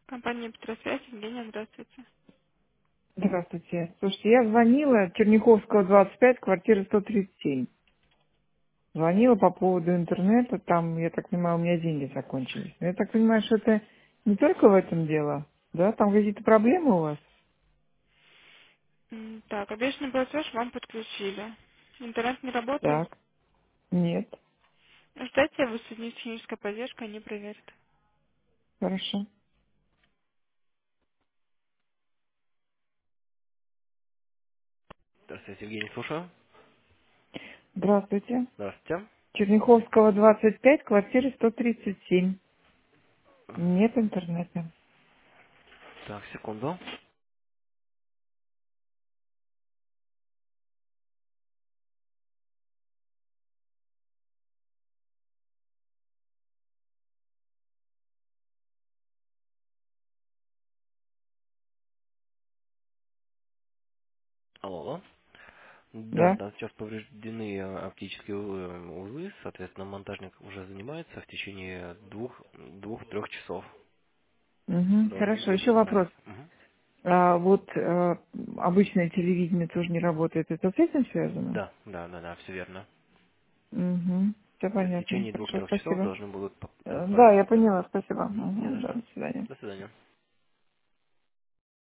Компания Петросвязь, Евгения, здравствуйте. Здравствуйте. Слушайте, я звонила Черняховского, 25, квартира 137. Звонила по поводу интернета, там, я так понимаю, у меня деньги закончились. Но я так понимаю, что это не только в этом дело, да? Там какие-то проблемы у вас? Так, обещанный платеж вам подключили. Интернет не работает? Так, нет, Ждайте, вы соединить техническая поддержка, они проверят. хорошо. Здравствуйте, Евгений, слушаю. Здравствуйте. Здравствуйте. Черняховского, 25, квартира 137. Нет интернета. Так, секунду. Алло. Да, Да? там сейчас повреждены оптические узлы, соответственно, монтажник уже занимается в течение двух-трех часов. Угу, Должен хорошо. будет Еще вопрос. исправиться. Мгм. А вот обычное телевидение тоже не работает. Это с этим связано? Да, да, да, да, все верно. Угу. Все То есть в понятно. течение Хорошо, двух-трех часов спасибо. должны будут Да, исправиться я связь. поняла, спасибо. Не Угу, за да, что. до свидания. До свидания.